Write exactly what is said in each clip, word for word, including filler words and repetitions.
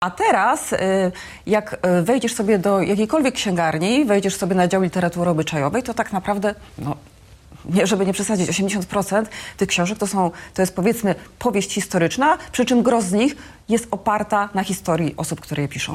A teraz, jak wejdziesz sobie do jakiejkolwiek księgarni, wejdziesz sobie na dział literatury obyczajowej, to tak naprawdę, no, nie, żeby nie przesadzić, osiemdziesiąt procent tych książek to, są, to jest, powiedzmy, powieść historyczna, przy czym gros z nich jest oparta na historii osób, które je piszą.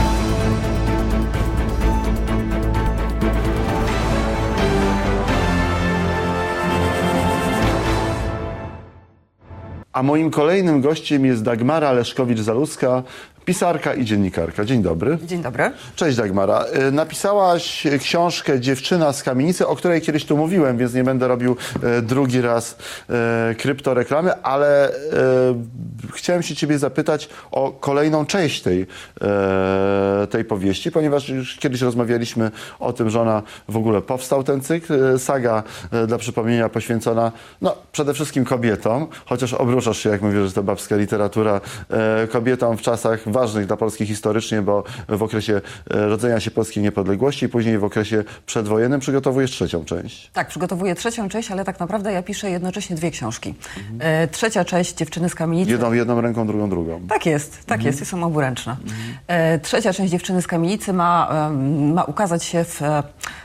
A moim kolejnym gościem jest Dagmara Leszkowicz-Zaluska, pisarka i dziennikarka. Dzień dobry. Dzień dobry. Cześć Dagmara. Napisałaś książkę Dziewczyna z kamienicy, o której kiedyś tu mówiłem, więc nie będę robił e, drugi raz e, kryptoreklamy, ale e, chciałem się ciebie zapytać o kolejną część tej, e, tej powieści, ponieważ już kiedyś rozmawialiśmy o tym, że ona w ogóle powstał ten cykl. Saga e, dla przypomnienia poświęcona no, przede wszystkim kobietom, chociaż obruszasz się, jak mówisz, że to babska literatura, e, kobietom w czasach ważnych dla Polski historycznie, bo w okresie rodzenia się polskiej niepodległości i później w okresie przedwojennym przygotowujesz trzecią część. Tak, przygotowuję trzecią część, ale tak naprawdę ja piszę jednocześnie dwie książki. Mhm. E, trzecia część Dziewczyny z kamienicy. Jedną, jedną ręką, drugą drugą. Tak jest, tak mhm. jest i są oburęczne. Mhm. E, trzecia część Dziewczyny z kamienicy ma, e, ma ukazać się w e,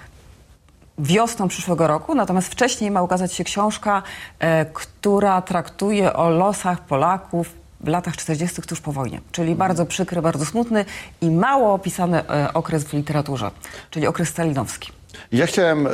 wiosną przyszłego roku, natomiast wcześniej ma ukazać się książka, e, która traktuje o losach Polaków w latach czterdziestych tuż po wojnie, czyli bardzo przykry, bardzo smutny i mało opisany e, okres w literaturze, czyli okres stalinowski. Ja chciałem, e,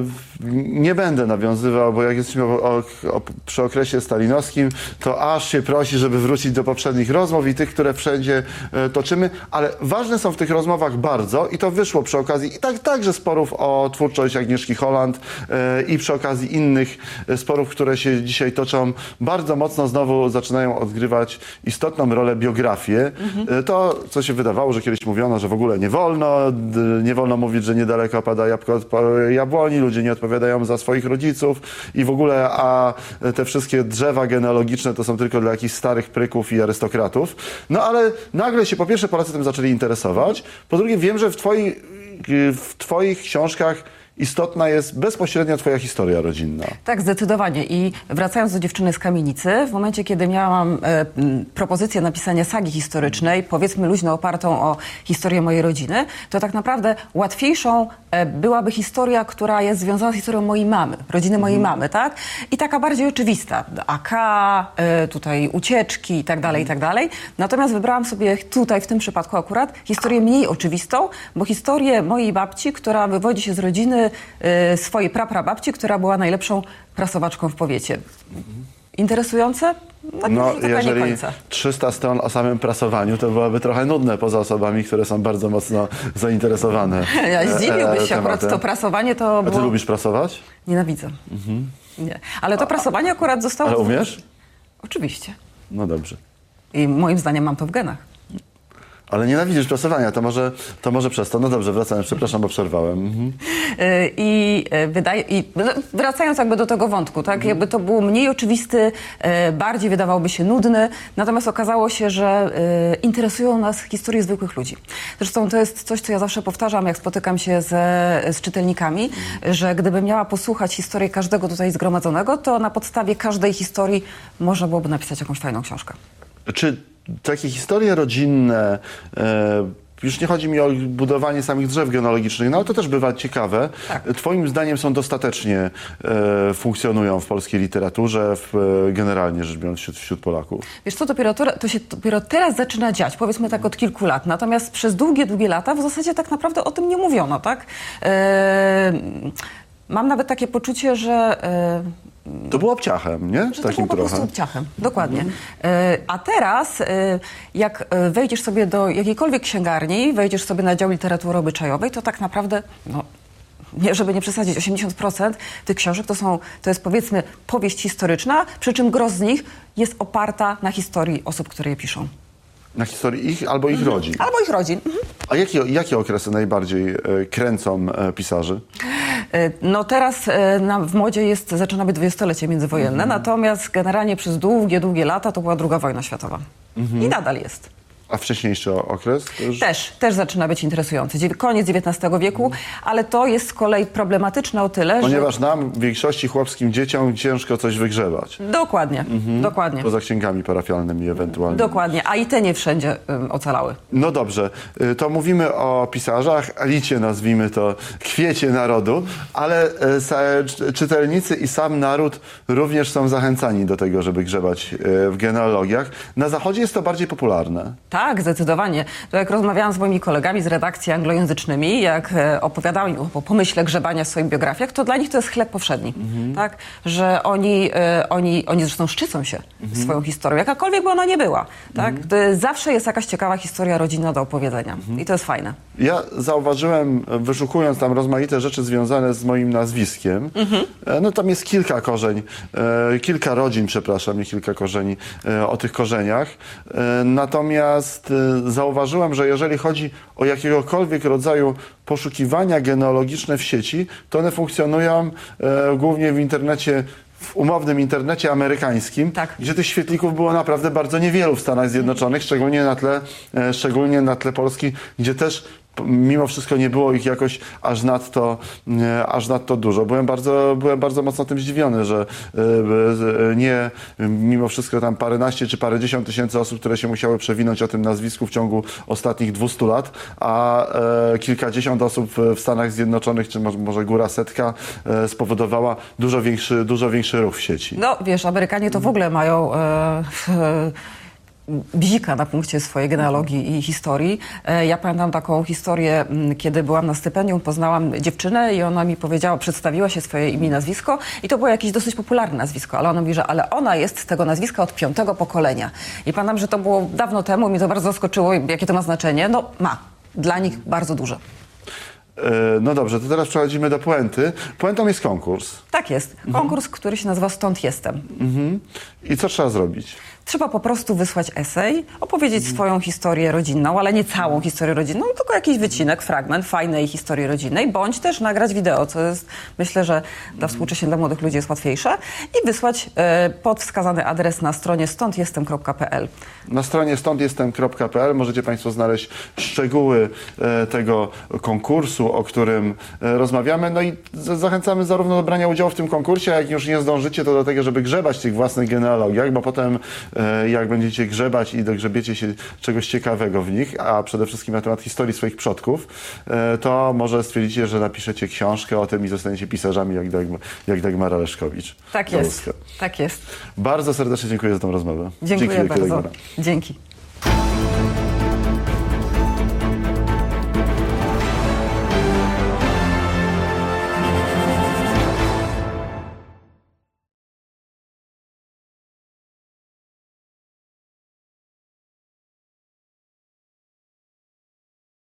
nie będę nawiązywał, bo jak jesteśmy o, o, o, przy okresie stalinowskim, to aż się prosi, żeby wrócić do poprzednich rozmów i tych, które wszędzie e, toczymy, ale ważne są w tych rozmowach bardzo i to wyszło przy okazji i tak, także sporów o twórczość Agnieszki Holland e, i przy okazji innych sporów, które się dzisiaj toczą, bardzo mocno znowu zaczynają odgrywać istotną rolę biografie. Mhm. E, to, co się wydawało, że kiedyś mówiono, że w ogóle nie wolno, d, nie wolno mówić, że niedaleko pada jabłko od jabłoni, ludzie nie odpowiadają za swoich rodziców i w ogóle, a te wszystkie drzewa genealogiczne to są tylko dla jakichś starych pryków i arystokratów. No ale nagle się po pierwsze Polacy tym zaczęli interesować, po drugie wiem, że w twoich, w twoich książkach istotna jest bezpośrednio twoja historia rodzinna. Tak, zdecydowanie. I wracając do Dziewczyny z kamienicy, w momencie, kiedy miałam e, propozycję napisania sagi historycznej, powiedzmy luźno opartą o historię mojej rodziny, to tak naprawdę łatwiejszą e, byłaby historia, która jest związana z historią mojej mamy, rodziny mojej mhm. mamy, tak? I taka bardziej oczywista. A K, e, tutaj ucieczki i tak dalej, i tak dalej. Natomiast wybrałam sobie tutaj, w tym przypadku akurat, historię mniej oczywistą, bo historię mojej babci, która wywodzi się z rodziny swojej praprababci, która była najlepszą prasowaczką w powiecie. Interesujące? Tak, no, taka jeżeli nie końca. trzysta stron o samym prasowaniu, to byłoby trochę nudne poza osobami, które są bardzo mocno zainteresowane. Ja zdziwiłbyś e, się, akurat to prasowanie to było... A ty lubisz prasować? Nienawidzę. Mhm. Nie. Ale to prasowanie akurat zostało... Ale umiesz? Oczywiście. No dobrze. I moim zdaniem mam to w genach. Ale nienawidzisz prasowania, to może, to może przez to. No dobrze, wracając, przepraszam, bo przerwałem. Mhm. I, wydaje, I wracając jakby do tego wątku, tak, mhm. jakby to był mniej oczywisty, bardziej wydawałoby się nudny, natomiast okazało się, że interesują nas historie zwykłych ludzi. Zresztą to jest coś, co ja zawsze powtarzam, jak spotykam się ze, z czytelnikami, mhm. że gdybym miała posłuchać historii każdego tutaj zgromadzonego, to na podstawie każdej historii można byłoby napisać jakąś fajną książkę. Czy takie historie rodzinne, e, już nie chodzi mi o budowanie samych drzew genealogicznych, no ale to też bywa ciekawe. Tak. Twoim zdaniem są dostatecznie e, funkcjonują w polskiej literaturze, w, e, generalnie rzecz biorąc wśród, wśród Polaków? Wiesz co, dopiero to, to się dopiero teraz zaczyna dziać, powiedzmy tak od kilku lat. Natomiast przez długie, długie lata w zasadzie tak naprawdę o tym nie mówiono, tak? E, mam nawet takie poczucie, że... E, To było obciachem, nie? Że Takim to było po trochę. prostu obciachem, dokładnie. Mm. A teraz, jak wejdziesz sobie do jakiejkolwiek księgarni, wejdziesz sobie na dział literatury obyczajowej, to tak naprawdę, no, nie, żeby nie przesadzić, osiemdziesiąt procent tych książek to, są, to jest, powiedzmy, powieść historyczna, przy czym gros z nich jest oparta na historii osób, które je piszą. Na historii ich albo ich mhm. rodzin? Albo ich rodzin. Mhm. A jakie, jakie okresy najbardziej e, kręcą e, pisarzy? No teraz e, na, w modzie jest, zaczyna być dwudziestolecie międzywojenne, mhm. natomiast generalnie przez długie, długie lata to była druga wojna światowa. Mhm. I nadal jest. A wcześniejszy okres? To już... Też, też zaczyna być interesujący. Dziew- Koniec dziewiętnastego wieku, ale to jest z kolei problematyczne o tyle, Ponieważ że... nam, większości chłopskim dzieciom, ciężko coś wygrzebać. Dokładnie, Mhm. dokładnie. Poza księgami parafialnymi ewentualnie. Dokładnie, a i te nie wszędzie um, ocalały. No dobrze, y, to mówimy o pisarzach, elicie nazwijmy to, kwiecie narodu, ale y, sa- c- czytelnicy i sam naród również są zachęcani do tego, żeby grzebać y, w genealogiach. Na Zachodzie jest to bardziej popularne. Tak, zdecydowanie. To jak rozmawiałam z moimi kolegami z redakcji anglojęzycznymi, jak e, opowiadałam im o pomyśle grzebania w swoich biografiach, to dla nich to jest chleb powszedni. Mhm. Tak? Że oni, e, oni, oni zresztą szczycą się Mhm. swoją historią, jakakolwiek by ona nie była. Tak? To zawsze jest jakaś ciekawa historia rodzinna do opowiedzenia. Mhm. I to jest fajne. Ja zauważyłem, wyszukując tam rozmaite rzeczy związane z moim nazwiskiem, e, no tam jest kilka korzeń, e, kilka rodzin, przepraszam, nie kilka korzeni, e, o tych korzeniach. E, natomiast e, zauważyłem, że jeżeli chodzi o jakiegokolwiek rodzaju poszukiwania genealogiczne w sieci, to one funkcjonują e, głównie w internecie, w umownym internecie amerykańskim, Tak. gdzie tych świetlików było naprawdę bardzo niewielu w Stanach Zjednoczonych, szczególnie na tle, e, szczególnie na tle Polski, gdzie też p- mimo wszystko nie było ich jakoś aż nadto, e, aż nadto dużo. Byłem bardzo, byłem bardzo mocno tym zdziwiony, że e, e, nie, mimo wszystko tam paręnaście czy parędziesiąt tysięcy osób, które się musiały przewinąć o tym nazwisku w ciągu ostatnich dwustu lat, a e, kilkadziesiąt osób w Stanach Zjednoczonych, czy może, może góra setka, e, spowodowała dużo większy, dużo większy ruch w sieci. No wiesz, Amerykanie to w ogóle mają e, e, bzika na punkcie swojej genealogii i historii. E, ja pamiętam taką historię, m, kiedy byłam na stypendium, poznałam dziewczynę i ona mi powiedziała, przedstawiła się swoje imię i nazwisko i to było jakieś dosyć popularne nazwisko, ale ona mówi, że ale ona jest z tego nazwiska od piątego pokolenia. I pamiętam, że to było dawno temu, mnie to bardzo zaskoczyło, jakie to ma znaczenie. No ma, dla nich bardzo duże. E, No dobrze, to teraz przechodzimy do puenty. Puentą jest konkurs. Tak jest. Konkurs, który się nazywa Stąd jestem. Mhm. I co trzeba zrobić? Trzeba po prostu wysłać esej, opowiedzieć swoją historię rodzinną, ale nie całą historię rodzinną, tylko jakiś wycinek, fragment fajnej historii rodzinnej, bądź też nagrać wideo, co jest, myślę, że dla współcześnie dla młodych ludzi jest łatwiejsze, i wysłać e, pod wskazany adres na stronie stąd jestem kropka p l. Na stronie stąd jestem kropka p l możecie Państwo znaleźć szczegóły e, tego konkursu, o którym e, rozmawiamy. No i z- zachęcamy zarówno do brania udziału w tym konkursie, jak już nie zdążycie, to do tego, żeby grzebać w tych własnych genealogiach, bo potem e, jak będziecie grzebać i dogrzebiecie się czegoś ciekawego w nich, a przede wszystkim na temat historii swoich przodków, e, to może stwierdzicie, że napiszecie książkę o tym i zostaniecie pisarzami jak, Dagmar, jak Dagmara Leszkowicz. Tak jest, Załuska. tak jest. Bardzo serdecznie dziękuję za tę rozmowę. Dziękuję Dzięki wielkie, bardzo. Dagmara. Dzięki.